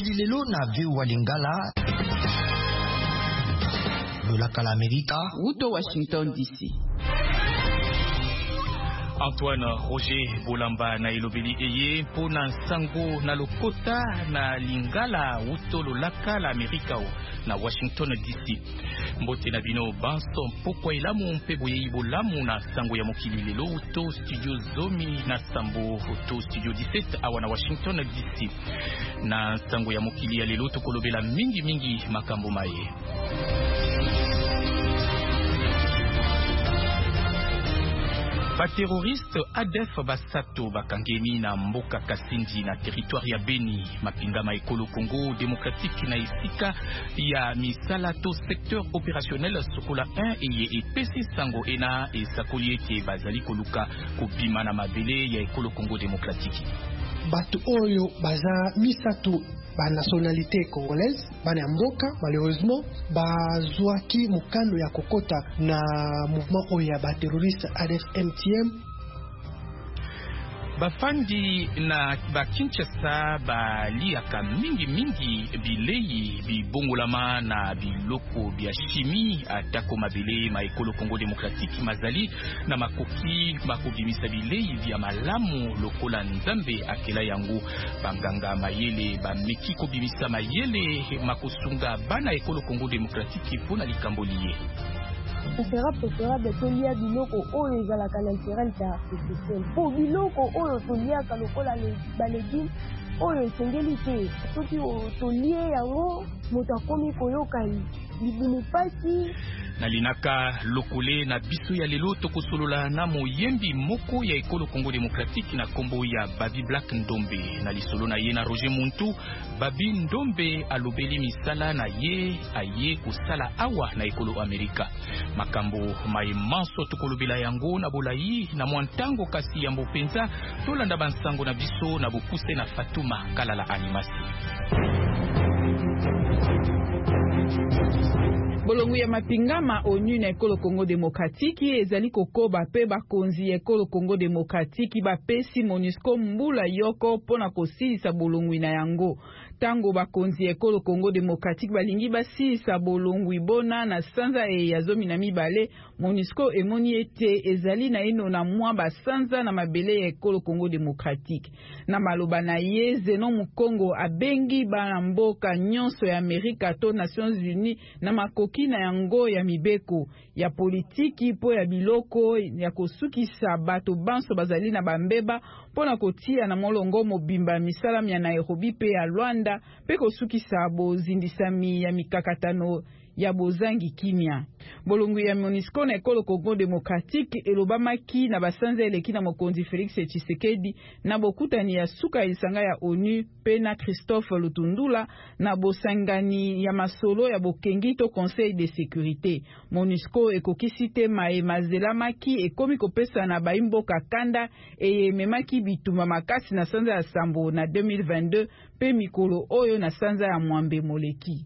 mokili lelo na VOA Lingala lolaka la Amerika uto Washington DC. Antoine Roger Bolamba na elobeli eye pona sango na lokota na Lingala uto lolaka la Amerika na Washington DC. Mbote na bino banso pokwa ilamu mpe boye ibolamu na sango ya mokili lelo uto studio Zomi na Sambo uto studio 17 awa na Washington DC. Na sango ya mokili ya lelo tokolobela mingi makambo maye. Bateroriste ADF Basato bakangemi na mboka Kasindi na territoire ya Beni mapingama ekolo Congo démocratique na isika ya misala to secteur opérationnel sokola 1 eye epesi sango ena esakoli ete bazali koluka kobima na mabele ya ekolo Congo démocratique. Batu oyo baza misato ba nationalité congolaise bana mboka malheureusement bazwaki mukano ya kokota na mouvement oyo ya ba terroriste ADF MTM. Bafandi na Kinshasa baliaka mingi bilei bibongolama na biloko bya chimie atako mabele ma ekolo Congo démocratique mazali na makoki bakobimisa bilei vya malamu lokola nzambe akela yango banganga mayele bameki kobimisa mayele makosunga bana ekolo Congo démocratique pona likamboliye. Préférable tolia biloko oyo ezalaka naturel ta artificiel. Po biloko oyo toliaka lokola balegime oyo esengeli te. Soki tolie yango moto akomi koyoka libumi pasi. Na linaka lokole na biso ya lelo tokosolola na moyembi moko ya ekolo Congo démocratique na kombo ya Babi Black Ndombe na lisolo na ye na Roger Muntu. Babi Ndombe alobeli misala na ye aye kosala awa na ekolo Amerika. Makambo maimanso tokolobela yango na bolai na mwantango kasi ya mbopenza tolanda bansango na biso na bokuse na Fatuma Kalala Animasi. Bolongu ya mapingama ONU na ekolo Congo démocratique ezali kokoba pe bakonzi ekolo Congo démocratique bapesi MONUSCO mbula yoko pona kosilisa bolongu na yango. Tango bakonzi ekolo Congo démocratique balingi basilisa bolongu bona na sanza ya zomi na mibale, MONUSCO emoni ete ezali na ino na mwa basanza na mabele ya ekolo Congo démocratique. Na maloba na ye Zenon Mukongo abengi bana mboka nyonso ya Amerika to Nations Unies na makoki na yango ya mibeko ya politiki po ya biloko ya kosukisa bato banso bazali na bambeba pona kotia na molongo mobimba misala ya Nairobi pe ya Luanda pe kosukisa bozindisami ya mikakatano ya bozangi kimia. Bolongu ya MONUSCO na ekolo Congo démocratique elobamaki na basanza eleki na mokonzi Félix Tshisekedi na bokutani ya suka isanga ya ONU pe na Christophe Lutundula na bosangani ya masolo ya bokengi to Conseil de sécurité. MONUSCO ekokisi te mazelamaki ekomi kopesa na baimboka kanda memaki bituma makasi na sanza ya Sambo na 2022 pe mikolo oyo na sanza ya Mwambe Moleki.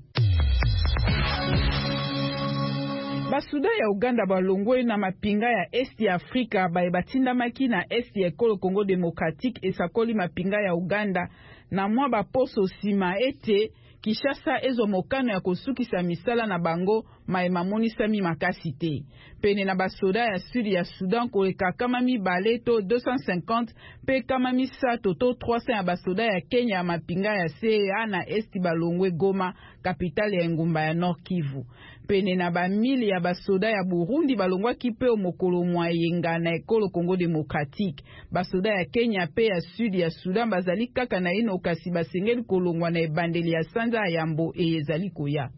Basuda ya Uganda balongwe na mapinga ya Est ya Afrika batindamaki na Est ya ekolo Congo démocratique esakoli mapinga ya Uganda na mwa baposo sima ete Kishasa ezo mokano ya kosukisa misala na bango maemamonisami makasi te. Pene na basoda ya sudi ya Sudan koleka kama mibale to 250 pe kama misato to 300 ya basoda ya Kenya ya mapinga ya CEA na Esti balongwe Goma, kapitale ya ngumba ya Nord Kivu. Pene na bamili ya basoda ya Burundi balongwa kipe omokolo mwayenga na ekolo Congo démocratique. Basoda ya Kenya pe ya sudi ya Sudan bazali kaka na ino kasi basengeli kolongwa na ebandeli ya sanza ya Yambo ezali koya.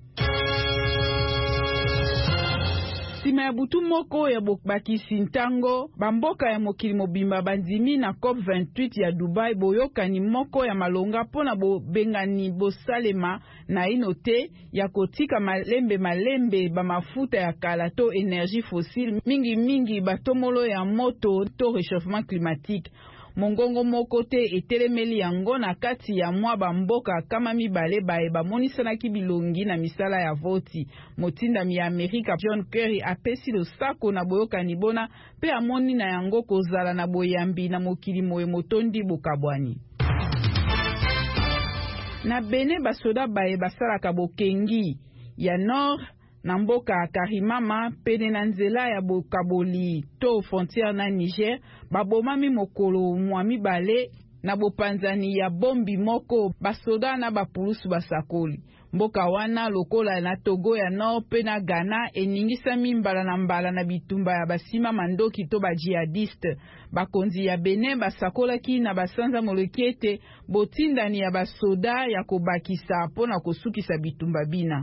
Sima ya butu moko ya bokbakisi ntango, bamboka ya mokili mobimba bandimi na COP28 ya Dubai boyokani moko ya malonga pona bengani bosalema na inote ya kotika malembe bamafuta ya kala to énergie fossile mingi batomolo ya moto to réchauffement climatique. Mongongo moko te etelemeli yango na kati ya mwa bamboka kama mibale bamonisanaki bilongi na misala ya voti. Motindami ya Amerika John Kerry apesi losako na boyokani bona pe amoni na yango kozala na boyambi na mokili moye motondi bokabwani. Na Benin basoda baye basalaka bokengi ya nord na mboka Karimama pene na nzela ya bokaboli to frontière na Niger babomami mokolo mwa mibale na bopanzani ya bombi moko basoda na bapulusu basakoli. Mboka wana lokola na Togo ya nord pe na Ghana eningisami mbala na mbala na bitumba ya basima mandoki to ba jihadiste. Bakonzi ya Benin basakolaki na basanza molekete botindani ya basoda ya kobakisa pona kosukisa bitumba bina.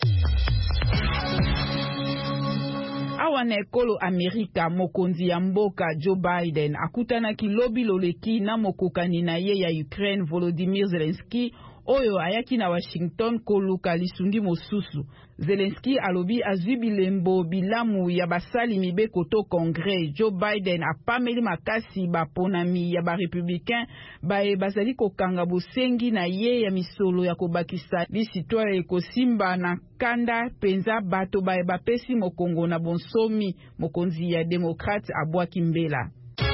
Awa na ekolo Amerika, mokonzi ya mboka Joe Biden akutanaki lobi loleki na mokokani na ye ya Ukraine Volodymyr Zelensky oyo ayaki na Washington koluka lisundi mosusu. Zelensky alobi azwi bilembo bilamu ya basali mibeko to Congrès. Joe Biden apameli makasi baponami ya ba républicain bae bazali kokanga bosengi na ye ya misolo ya kobakisa lisitwa ekosimba na kanda penza bato bae bapesi mokongo na bonsomi. Mokonzi ya démocrate abwaki mbela.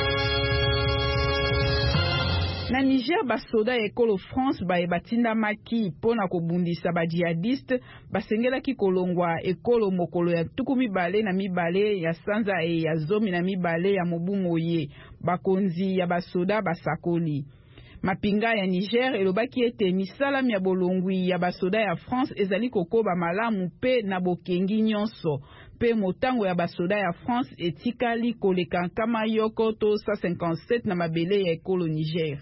Na Niger basoda ekolo France bae batinda maki pona kobundisa ba jihadiste basengelaki kolongwa ekolo mokolo ya tuku mibale na mibale ya sanza ya zomi na mibale ya mobumo ye bakonzi ya basoda basakoli. Mapinga ya Niger elobaki ete misalami ya bolongwi ya basoda ya France ezali kokoba malamu pe na bokengi nyonso. Pe motango ya basoda ya France etikali koleka nkama yoko to 157 na mabele ya ekolo Niger.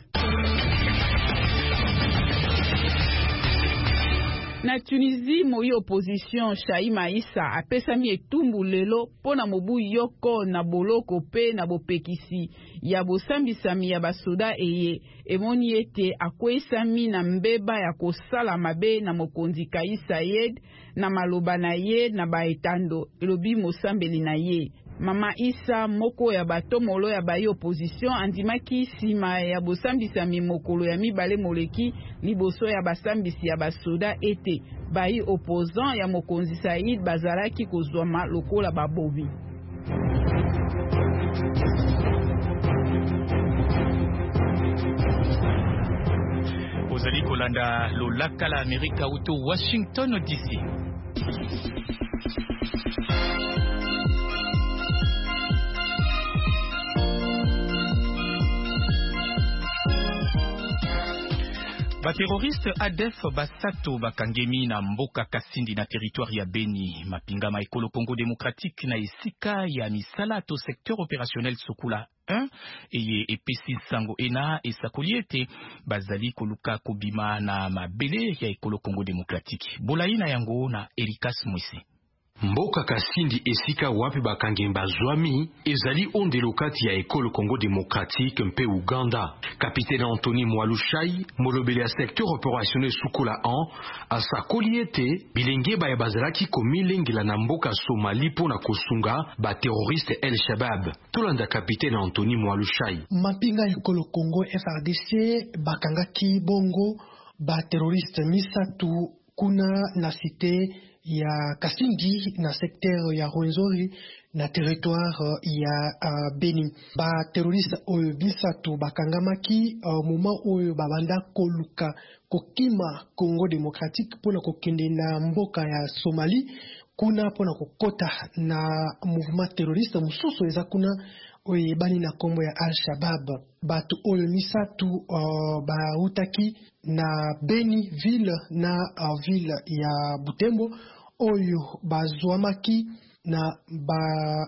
Na Tunisie, moi opposition Chaima Issa apesami etumbu lelo pona mobu yoko na boloko pe na bopekisi ya bosambisami ya basoda eye emoni ete akwesami na mbeba ya kosala mabe na mokonzi Kais Saied na maloba na ye na baetando elobi mosambeli na ye. Mama Issa moko ya batomolo ya bayi opposition andimaki sima ya bosambisami mokolo ya mibale moleki liboso ya basambisi ya basoda ete bayi opposant ya mokonzi Said bazalaki kozwama lokola babobi. Ozali kolanda lolaka la Amerika uto Washington DC. Baterroriste ADF basato bakangemi na mboka Kasindi na territoire ya Beni. Mapinga ma ekolo Congo démocratique na esika ya misala to secteur opérationnel Sokula 1 eye epesi sango ena esakoliete bazali koluka kobima na mabele ya ekolo Congo démocratique. Bolaina yango na Erikas Mwisi. Mboka Kasindi esika wapi bakangi bazwami ezali ondelo kati ya ekolo Congo démocratique mpe Uganda. Capitaine Anthony Mwalushai molobeli ya secteur opérationnel Sukola 1 asakoliete bilenge baye bazalaki komilengela na mboka Somali pona kosunga ba terroriste El Shabab. Tolanda Capitaine Anthony Mwalushai. Mapinga ekolo Congo FARDC bakangaki bongo ba terroriste misatu kuna na cité ya Kasindi na secteur ya Rwenzori na territoire ya Beni. Ba terroriste oyo bisatu bakangamaki moment oyo babanda koluka kokima Congo démocratique pona kokende na mboka ya Somali kuna pona kokota na mouvement terroriste mususu eza kuna oyo bani na kombo ya Al-Shabaab. Batu oyo misatu bautaki na Beni ville na ville ya Butembo oyo bazwamaki na ba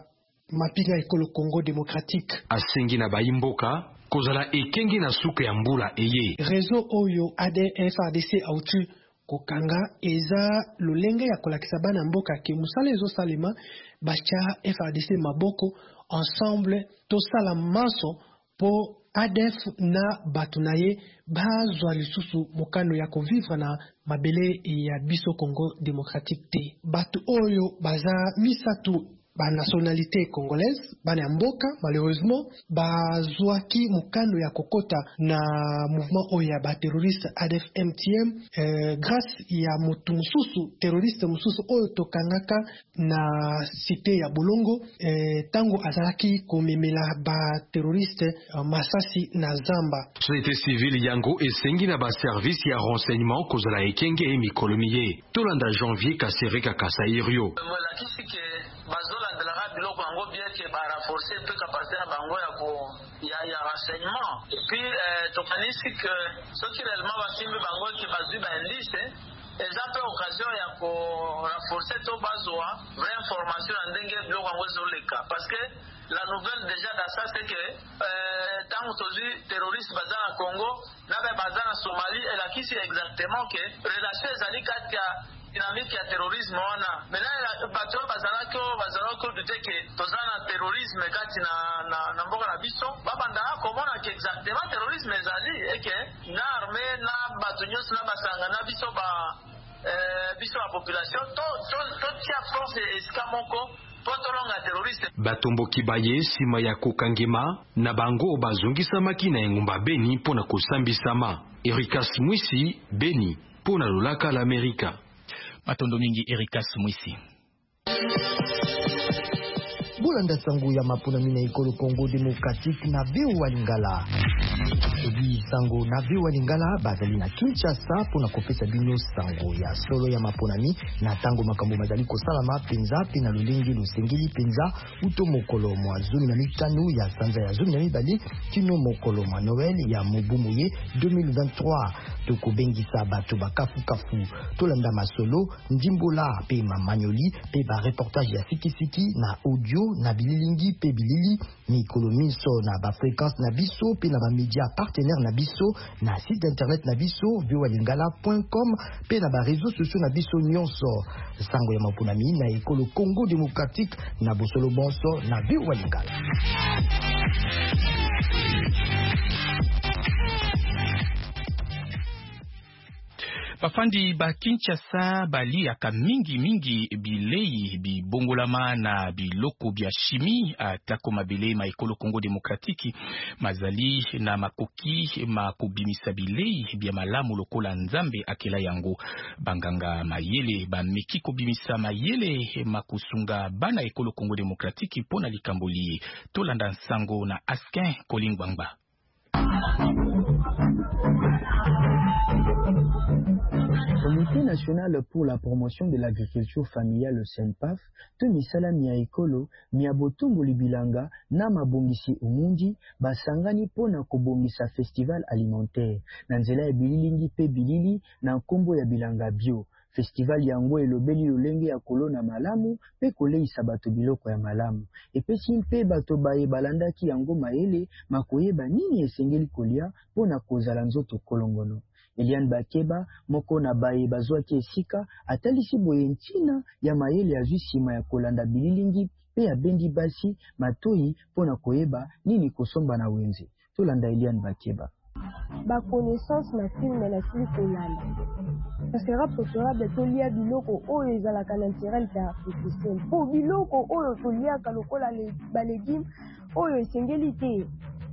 mapinga ekolo Congo démocratique. Asengi na bayimboka kozala ekengi na suka ya mbula eye. Réseau oyo ADF-FARDC autu kokanga eza lolenge ya kolakisa bana mboka ke musala ezo salema bacha FARDC maboko ensemble tosala maso po ADF na batunaye bazwa lisusu mokano ya kovivre na mabele ya biso Congo démocratique te. Batu oyo baza misatu nationalité congolaise bana mboka malheureusement bazwaki mukando ya kokota na mouvement oya ba terroriste ADF MTM grâce ya mutu mususu terroriste mususu oyo tokangaka na cité ya Bolongo tango azalaki komemela ba terroriste masasi na zamba. Société civile yango esengi na ba service ya renseignement kozala ekenge mikolomiye tolanda janvier kasereka kasairio bazolandelaka biloko yango bien ke barenforce mpe kapasité na bango ya renseignement et puis tokanisi ke soki réellement basimbi bango ke bazwi baindice eza mpe occasion ya korenforce to bazwa vraie information na ndenge biloko yango ezoleka parce que la nouvelle déjà dans ça c'est que tango tozwi terroriste baza na Congo nabe baza na Somalie elakisi exactement ke relation ezali kati ya dynamique ya terrorisme wana maintenant bato bazalaki dute ke toza na terrorisme kati na mboka na biso babandaka komona ke exactement terrorisme ezali eke na arme na bato nyonso na basanga na biso ba population totia force esika moko batomboki baye nsima ya kokangema na bango bazongisamaki na engumba Beni mpona kosambisama. Erikas Mwisi, Beni, mpona lolaka l'Amerika. Matondo mingi Erikas Mwisi. Bulanda sango ya mapona mina ikolo Congo Democratique na Viu Walingala. Ebi sango na Viu Walingala bazali na Kinshasa pona kopesa bino sango ya solo ya maponami na tango makambo mazali kosalama penza pe na lulengi lusengeli penza uto mokolo mwa 15 ya sanza ya 12 kino mokolo mwa Noël ya mobumuye 2023 tokobengisa bato bakafu tolanda masolo ndimbola pe mamanyoli pe ba reportage ya sikisiki na audio na bililingi pe bilili mikolo miso na ba fréquence na biso pe na ba média partenaire na biso na site internet na biso viualingala.com pe na ba réseaux sociaux na biso nyonso sango ya mapunami na ekolo Congo Démocratique na bosolo bonso na Viualingala. Bafandi ba Kinshasa baliaka mingi bilei bibongolama na biloko bya chimie atako mabele ma ekolo Congo Démocratique mazali na makoki makobimisa bilei bya malamu lokola nzambe akela yango banganga mayele bameki kobimisa mayele makusunga bana ekolo Congo Démocratique pona likamboli tolanda nsango na Askin Kolingwangba. Comité national pour la promotion de l'agriculture familiale CENPAF, Tomisala Mia Ekolo, Mia Botongo Libilanga, Nama Bongisi Umundi, Basangani Pona Kobongisa Festival Alimentaire, Nanzela ya Bililingi Pe Bilili, na Kombo ya Bilanga Bio. Festival yango elobeli lolenge ya kolona malamu pe koleisa bato biloko ya malamu epesi mpe bato baye balandaki yango mayele makoyeba nini esengeli kolia pona kozala nzoto kolongono. Eliane Bakeba moko na baye bazwaki esika atalisi boye ntina ya mayele ya nsima ya kolanda bililingi pe ya bendi basi matoi pona koyeba nini kosomba na wenze. Tolanda Eliane Bakeba. Ba connaissance na filme na sili kolanda. Ça sera préférable tolia biloko oyo ezalaka naturel ta artificiel. Po biloko oyo toliaka lokola ba légumes oyo esengeli te.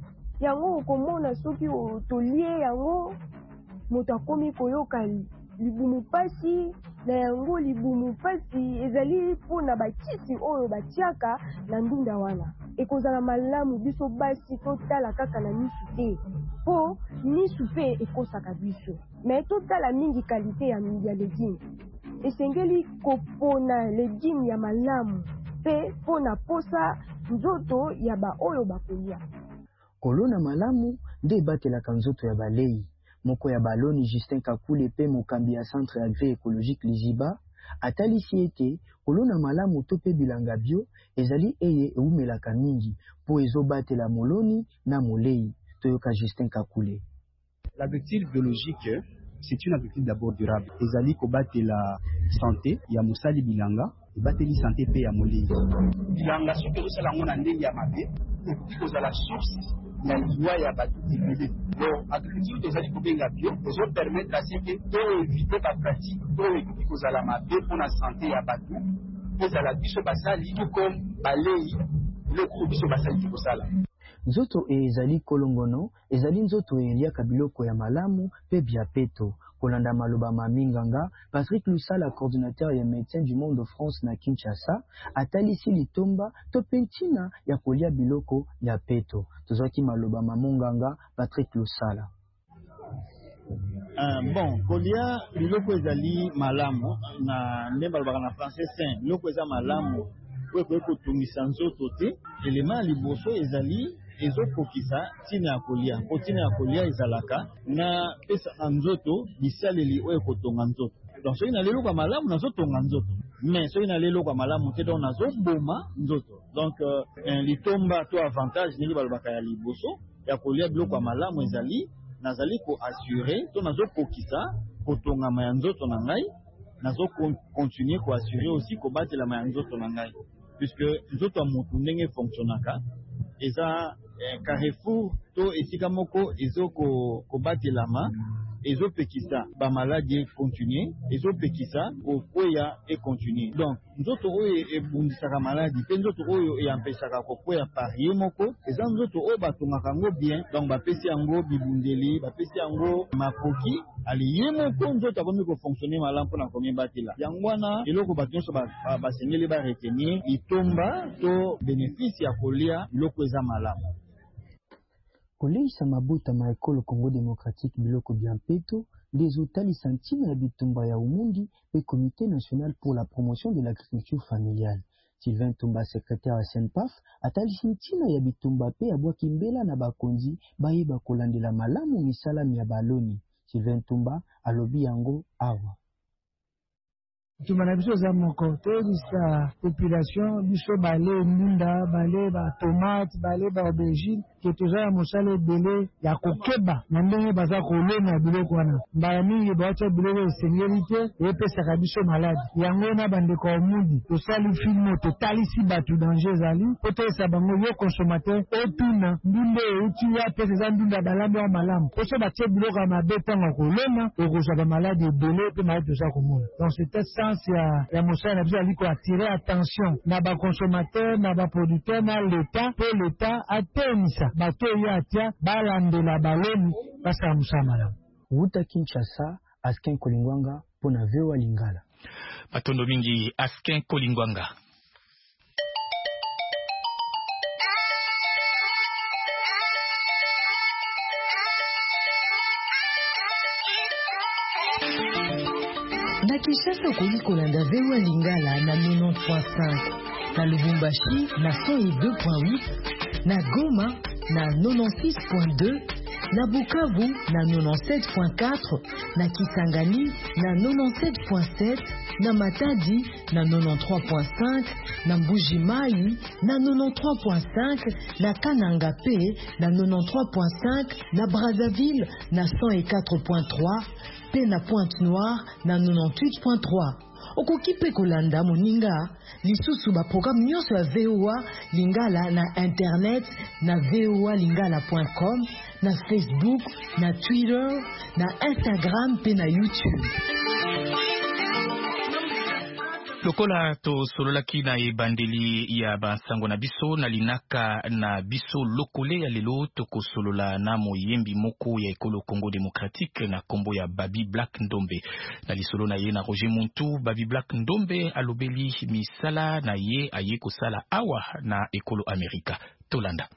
Yango komona soki tolie yango moto akomi koyoka libumu pasi na yango libumu pasi ezali mpona bakisi oyo batiaka na ndunda wana ekozala malamu biso basi totala kaka na misu te po misu pe ekosaka biso me totala mingi kalite ya legime esengeli kopona legime ya malamu pe mpona posa nzoto ya ba oyo bakolia kolona malamu nde ebatelaka nzoto ya balei. Moko ya baloni Justin Kakule pe mokambi ya centre agri-écologique Liziba atalisi ete kolona malamu to pe bilanga bio ezali eye eumelaka mingi po ezobatela moloni na molei. Toyoka Justin Kakule. L'agriculture biologique c'est une agriculture d'abord durable. Ezali kobatela santé ya mosali bilanga bateli santé pe ya molei. Bilanga soki osala ngona ndenge ya mabe kozala source na liwa ya bato ebele. Donc agriculture tozali kobenga bio ezopermettre à ce que to éviter ba pratique to ekoki kozala mabe mpona santé ya bato ezala biso basali tout comme balei biloko biso basali tikosala. Nzoto ezali kolongono ezali nzoto eliaka biloko ya malamu pe bia peto. Kolanda maloba maminganga, Patrick Lusala, coordinateur ya médecin du monde de France na Kinshasa, atalisi litomba to pentina ya kolia biloko ya peto. Tozaki maloba mamunganga Patrick Lusala. Bon, kolia biloko ezali malamu na ndemba balobaka na français sain, biloko eza malamu po ekotungisa nzoto te. Elema liboso ezali ezokokisa ntina ya kolia. Po ntina ya kolia ezalaka na pesa na nzoto bisaleli oyo ekotonga nzoto. Donc soki na lelo kwa malamu nazotonga nzoto, mais soki na lelo kwa malamu te donc nazoboma nzoto. Donc litomba to avantage ndenge balobaka ya liboso ya kolia biloko ya malamu ezali nazali ko assurer to nazokokisa kotongama ya nzoto na ngai, nazo continuer ko assurer aussi ko batela ma nzoto na ngai, puisque nzoto ya mutu ndenge fonctionnaka eza carrefour to esika moko ezoko kobatelama ezopekisa ba maladie continuer, ezopekisa kokwea et continuer. Donc nzoto oyo ebundisaka maladie pe nzoto oyo eyampesaka kokwea par ye moko eza nzoto oyo batongaka yango bien. Donc bapesi yango bibundeli, bapesi yango makoki ali ye moko nzoto akomi kofonctionner malamu mpona komi batela yango wana. Eloko bato nyonso basengeli baretenir litomba to bénéfice ya kolia biloko eza malamu. Koleisa mabuta ma ekolo Congo démocratique biloko biampeto des otalisa ntina ya bitumba ya umundi pe comité national pour la promotion de l'agriculture familiale. Sylvain Tumba, secrétaire à SENPAF, atalisi ntina ya bitumba pe abwaki mbela na bakonzi bayeba kolandela malamu misala ya baloni. Sylvain Tumba alobi yango awa. Tumana biso za moko tolisa population biso bale munda, bale ba tomate, bale ba aubergine ke toza ya mosala ebele ya kokeba na ndenge baza kolona biloko wana. Mbala mingi bawacha biloko esengeli te epesaka biso maladi. Yango na bandeko ya mudi tosali filmo totalisi bato danger ezali po toyesa bango yo consommateur otuna ndunde euti wapi eza ndunda balambi ya malamu. Po so batie biloko ya mabe ntango ya kolona okozwa bamaladi ebele mpe maladi toza komona. Donc c'était sens ya mosala na biso aliko attirer attention na baconsommateur na baproducteur na l'État pe l'État atemisa bato oyo atia balandela baloni basala mosala malamu. Wuta Kinshasa, Askin Kolingwanga pona VOA Lingala. Matondo mingi Askin Kolingwanga. Na Kinshasa okoli kolanda VOA Lingala na 90.5, na Lubumbashi na 102.8, na Goma na 96.2, na Bukavu na 97.4, na Kisangani na 97.7, na Matadi na 93.5, na Mbuji-Mayi na 93.5, na Kananga Pe na 93.5, na Brazzaville na 104.3, pe na Pointe-Noire na 98.3. Okoki pe kolanda moninga lisusu ba programme nyonso ya VOA Lingala na internet na voalingala.com, na Facebook, na Twitter, na Instagram pe na YouTube. Lokola to sololaki na ebandeli ya bansango na biso na linaka na biso lokole ya lelo toko solola na moyembi moko ya ekolo Congo démocratique na kombo ya Babi Black Ndombe. Na lisolo na ye na Roger Muntu, Babi Black Ndombe alobeli misala na ye aye kosala awa na ekolo Amerika. Tolanda.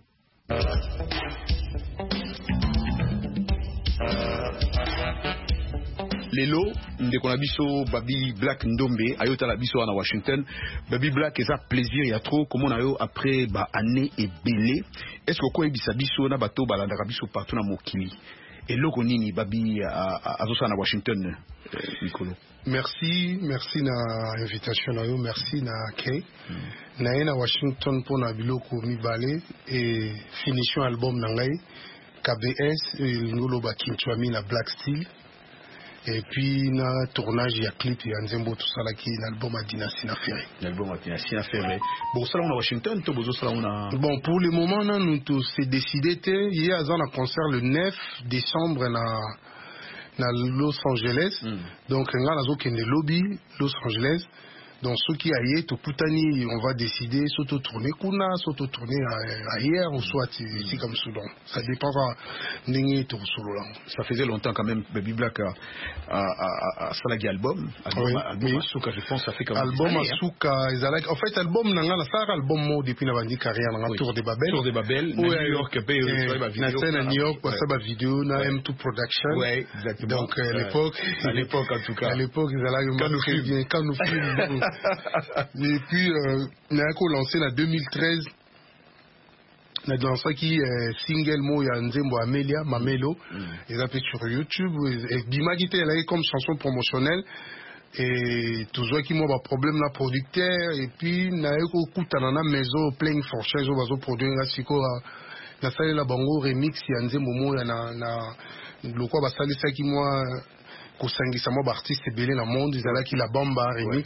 Lelo ndeko na biso Babi Black Ndombe ayota la biso na Washington. Babi Black eza plaisir ya trop comme on a eu après ba année ebele. Est-ce que ko ebisa biso na bato balandaka biso partout na mokili eloko nini Babi azosa na Washington Nicolo? Merci na invitation na yo, merci na Kay. Na na Washington pour na biloko mibale et finition album na ngai KBS ngolo ba Kinchwami na Black Steel. Et puis na tournage ya clip ya Nzembo tout ça là qui l'album à Dynastie Ferré. L'album à Dynastie Ferré. Bon ça là on a Washington, to bozo ça là on a. Bon pour le moment là nous tous c'est décidé hier à un concert le 9 décembre na Los Angeles. Donc on a zo kende lobby Los Angeles Donc ceux qui aillent tout putani, on va décider soit tourner kuna, soit tourner ailleurs ou soit ici comme Soudan. Ça dépend de tout solo là. Ça faisait longtemps quand même Baby Black a salagi album Asuka, je pense ça fait quand même album Asuka, en fait album nanga la sara album mo depuis na bandi carrière nanga Tour de Babel. Tour de Babel, New York na New York pour ça ba vidéo na M2 Production. Ouais, exactement. Donc à l'époque en tout cas. À l'époque ils allaient quand nous films. Et puis, on a lancé en 2013. On a lancé qui single mo ya Nzembo Amelia Mamelo. Ils appellent sur YouTube. Et Bima qui était là comme chanson promotionnelle. Et toujours qui moi problème la producteur. Et puis on a eu beaucoup de maison plein forchage au bazo produire la siko na sali la bango remix ya Nzembo mo ya na le quoi ba sali ça qui moi ko sangisa mo artiste belé na monde ils allaient qui la bamba remix.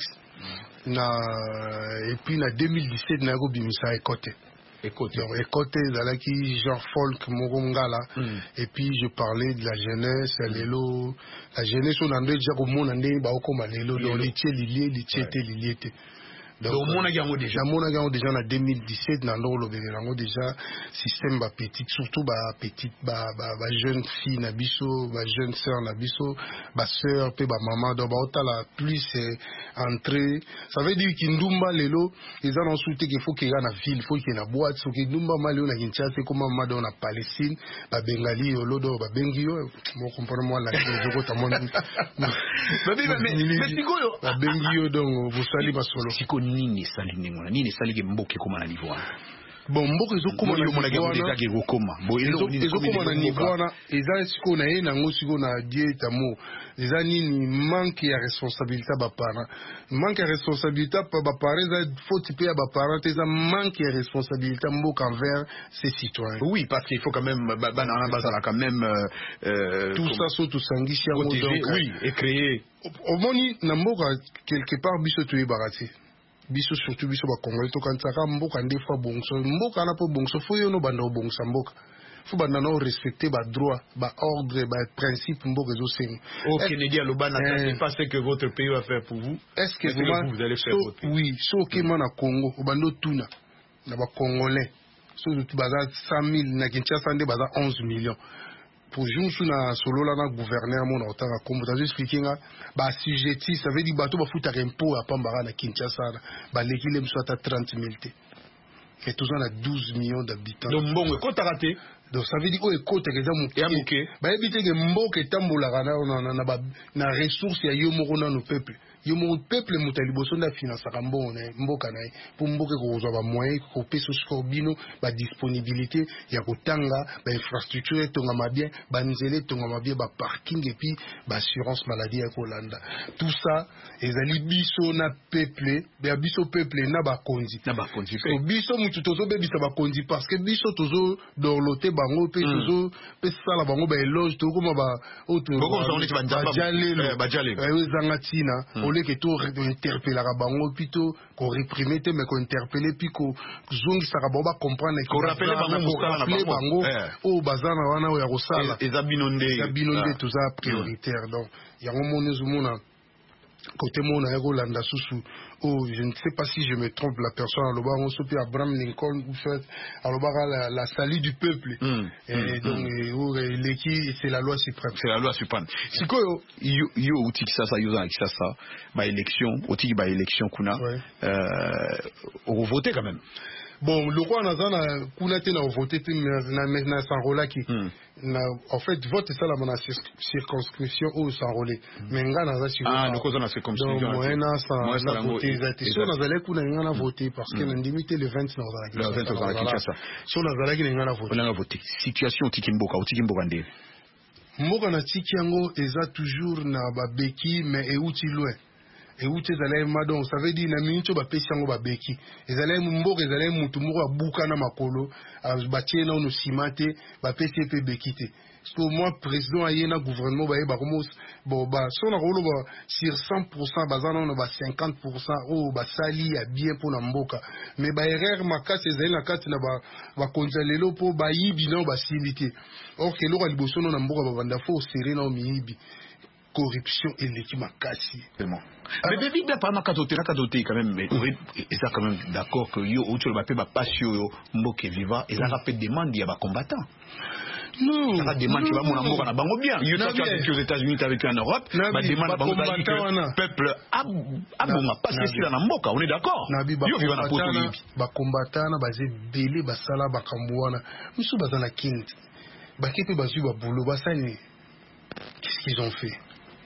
Et puis en 2017 na go bimisa Ekote donc Ekote là qui genre folk morongala et puis je parlais de la jeunesse lelo la jeunesse on andé déjà ko mona ndé ba okoma lelo donc lié donc mon a déjà en 2017 dans le déjà système ba petit surtout ba petite ba jeune fille na biso ba jeune sœur na biso ba sœur pe ba maman donc ba otala plus entrée ça veut dire kindumba lelo ils ont souhaité qu'il faut qu'il y ait na ville faut qu'il y ait na boîte so kindumba malio na Kinshasa comme maman dans la Palestine ba bengali lodo ba bengio mo comprendre moi la je ta mon mais sikoyo ba bengio donc vous salez ba solo nini sali ke mboke koma na niveau bon mboke ezokoma na niveau wana eza siko na ye nango siko na dieta mo eza nini manque ya responsabilité ba parents manque ya responsabilité ba parents eza faute pe ya ba parents eza manque ya responsabilité mboka envers ses citoyens. Oui, parce qu'il faut quand même banana bazala quand même tout ça so tout sangishi yango donc oui et créer au moni na mboka quelque part biso to barati biso surtout biso ba Congolais to kantsaka mboka ndefa bongso mboka na po bongso fo yo no banda bongsa mboka fo banda no respecter ba droit ba ordre ba principe mboka zo sengi au Kennedy aloba n'attendez pas ce que votre pays va faire pour vous. Est-ce que vous allez faire votre pays? Oui, so ke mana Congo bando tuna na ba Congolais so tu baza 100,000 na Kinshasa nde baza 11 millions pour jour sous na solo là na gouverneur mon otaka comme t'as expliqué nga ba sujetti ça veut dire bato ba futa impôt à Pambara na Kinshasa ba l'équilibre même soit à 30,000 t et tous on a 12 millions d'habitants donc bon quand t'as raté donc ça veut dire o ekote ke za muke ba ebite ke mboke tambola na ressources ya yo moko na no peuple yo mo peuple mutaliboso na finance kambone mboka na pour mboka ko zo ba moyen ko peso skobino ba disponibilité ya kotanga ba infrastructure tonga mabien ba nzele tonga mabien ba parking et puis ba assurance maladie ya Kolanda tout ça ezali biso na peuple ba biso peuple na ba konzi so biso mutu tozo be biso ba konzi parce que biso tozo dorloter bango pe tozo pe sala bango ba éloge to comme ba auto ba jale zanga tina que tout interpeller bango plutôt qu'on réprimer mais qu'on interpeller puis qu'on zongi ça ba comprendre qu'on rappeler bango o bazana wana o ya kosala ezabinonde tout ça prioritaire donc yango monezumuna côté mona ya Kolanda susu oh je ne sais pas si je me trompe la personne aloba on sopi Abraham Lincoln ou fait aloba la salut du peuple et donc l'équipe c'est la loi suprême sikoyo yo utiki sasa yuza kisasa ba élection utiki ba élection kuna on voter quand même. Bon, le roi Nazana Kounate n'a voté na s'enrôler en fait vote ça la circonscription ou s'enrôler mais nga naza sur le cause na circonscription donc moyena ça voter so nazale kuna nga voter parce que na limité le 20 na Kinshasa so nazale ki nga voter situation tikimboka ndé mboka na tiki yango eza toujours na babeki mais euti loin et où tu es madon ça veut dire na mincho ba pesi yango ba beki ezalai mboka ezalai mutu moko abuka na makolo batie na no simate ba pesi pe bekite so moi président ayena gouvernement ba ba komo bon ba so na rolo ba sur 100% bazana na ba 50% o ba sali ya bien pour na mboka mais ba erreur makasi ezali na kati na ba konzalelo po ba yibi na ba simité or que lo liboso na mboka ba banda fo serrer na miyibi corruption et l'équipe makasi. Vraiment. Mais Baby Black par exemple quand même et ça quand même d'accord que yo ou tu le pas passion mboke viva et ça rappelle demande il y a ba combattant. Non, ça demande qui va mon amour na bango bien. Il y a avec aux États-Unis avec en Europe, ba demande bango que peuple abonga parce que c'est na mboka, on est d'accord. Yo viva na poto yibi. Ba combattant na bazé belé ba sala ba kambuana. Musu bazana kind. Ba kepe bazu ba boulot ba sani. Qu'est-ce qu'ils ont fait?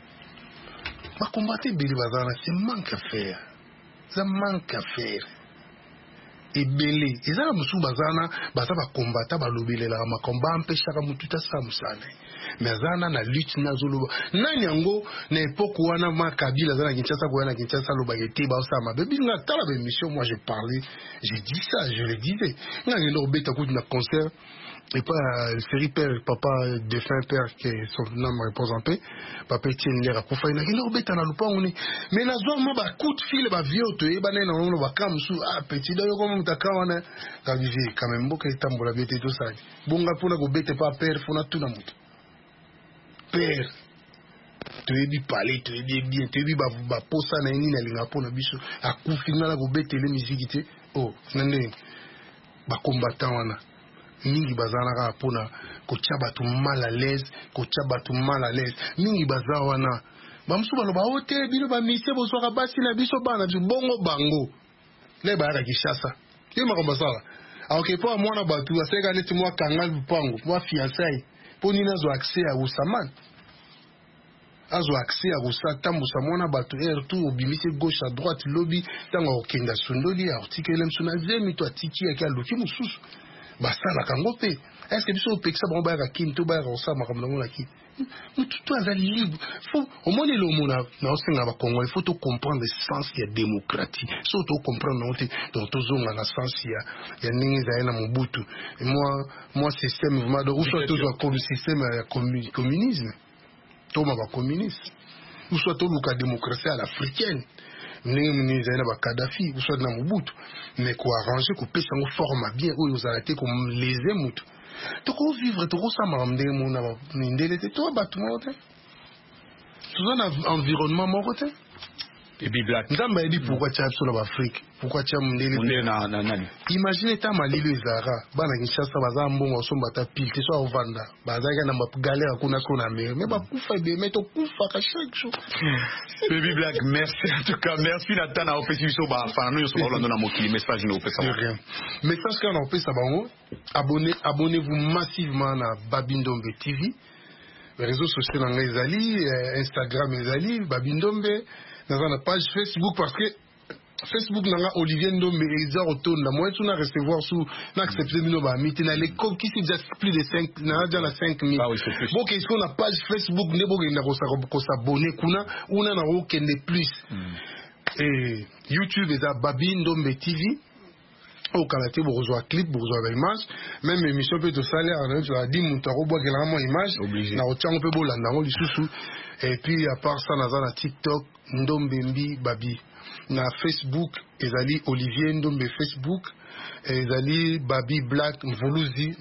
Ma combattre belé bazana, c'est manque à faire. Ça manque à faire. Et belé, et ça musu bazana, baza ba combattre ba lobele la ma combat empêche ka mututa sa musane. Mais zana na lutte na zolo. Nani yango na époque wana ma Kabila zana Kinshasa ko na Kinshasa lo bagete ba sa ma bebi na tala ba émission moi j'ai parlé, j'ai dit ça, je le disais. Na ngendo beta ko na concert. Et pas le série père, papa défunt père qui son nom repose en paix, papa Etienne Lera Koufa ina kino beta na lupa ngoni mais na zo mo ba coup de fil ba vieux to e ba na no ba kamsu petit do ko mo taka wana ka vivi quand même boka itambola bete to ça bonga pona ko bete pas père fona tout na moto père to ebi parler to ebi bien to ebi ba posa na ni na linga pona biso akufi na ko bete le musique te oh nande ba combattant wana mingi bazana ka pona ko tchaba tu mal à l'aise mingi baza wana bamsu balo ba hotel bino ba mise bo soka basi na biso bana tu bongo bango le ba ka Kishasa yema ko basala aoke po mwana batu aseka neti mwa kangal bupango mwa fiancé poni nazo accès à Ousmane azo accès à Ousmane tambusa mwana batu tout obimise gauche à droite lobby tanga okenda sundoli article msuna zemi to atiki ya luki mususu basala kango pe est-ce que biso pekisa bon ba ka kinto ba ka osama comme dans la ki tout est libre faut au moins le mona na osenga ba Congo il faut to comprendre le sens de la démocratie surtout comprendre dans to zonga na sens ya ningi za na Mobutu et moi système vraiment de ou soit toujours comme le système communisme to ma ba communiste ou soit to la démocratie à l'africaine ni zaina ba Kadhafi ou soit na Mobutu mais ko arranger ko pesa ngo forme bien ou aux arrêter comme les mutu to ko vivre to ko sama mde mo na ndele te to ba tout monde tout un environnement morote Baby Black ndamba dit pourquoi tu as sur l'Afrique pourquoi tu as mndele na nani imagine ta malilo ezara bana Kinshasa baza mbongo somba ta pile te so ovanda bazaka na galère kuna kona mais ba kufa be meto kufa ka chaque jour. Baby Black merci en tout cas merci Nathan au petit so ba fana yo so ba na mokili message no pesa message quand on peut ça bango abonnez-vous massivement na Babindombe TV les réseaux sociaux na ezali Instagram ezali Babindombe dans la page Facebook parce que Facebook nanga Olivier Ndombe eza rotonda moi tu na recevoir sous na accepter mino ba miti na les qui c'est déjà plus de 5 na déjà na 5000 bon qu'est-ce qu'on a page Facebook ne bogenda ko s'abonner kuna una na okende plus et YouTube eza Babi Ndombe TV au Canada pour rejoindre clip pour rejoindre image même émission peut te salaire on tu a dit mon taro bois que la image na otchang peut bolanda ngo lisusu et puis à part ça na TikTok Ndombembi Babi na Facebook ezali Olivier Ndombe Facebook ezali Babi Black Mvuluzi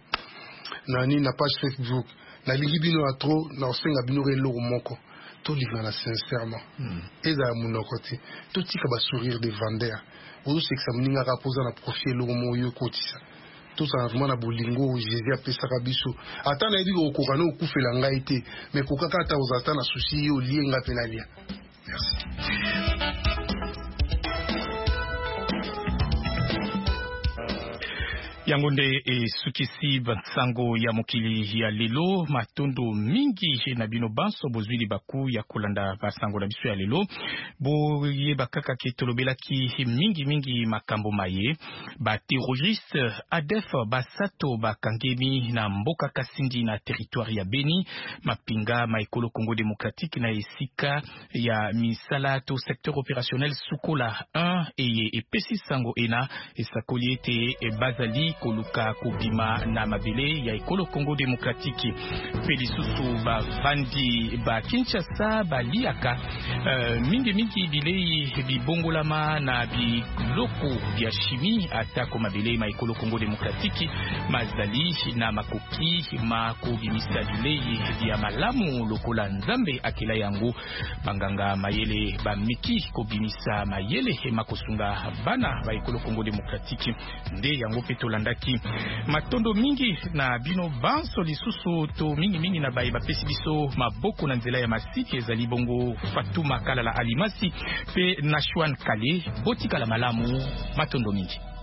na ni na page Facebook na ligibino a trop na osenga bino relo moko to livre na sincèrement eza munoko te to tika ba sourire de vendeur ozo c'est que ça mninga ka posa na profil lo moyo kotisa tout ça vraiment na bolingo Jésus apesaka biso ata na yebi ko kana okufela ngai te mais kokaka ta ozata na souci yo lienga penalia. Merci. Yangonde sukisi batsango ya mokili ya lelo matondo mingi na bino banso bozwili baku ya kolanda basango na biso ya lelo boye bakaka ketolobela ki mingi makambo maye ba terroriste ADF basato bakangemi na mboka Kasindi na territoire ya Beni mapinga maekolo Congo démocratique na esika ya misala to secteur opérationnel Sukola 1 et pesi sango ena esakoli ete bazali koluka kobima na mabele ya ekolo Congo Démocratique. Pe lisusu bavandi ba Kinshasa baliaka mingi bilei bibongolama na biloko vya chimie atako mabele ma ekolo Congo Démocratique mazali na makoki makobimisa bilei vya malamu lokola nzambe akela yango banganga mayele bamiki kobimisa mayele makosunga bana ba ekolo Congo Démocratique nde yango pe tolandaki matondo mingi na bino banso lisusu to mingi na baye bapesi biso maboko na nzela ya masiki ezali bongo Fatuma Kalala Alimasi pe Nashwan Kale botika la malamu matondo mingi.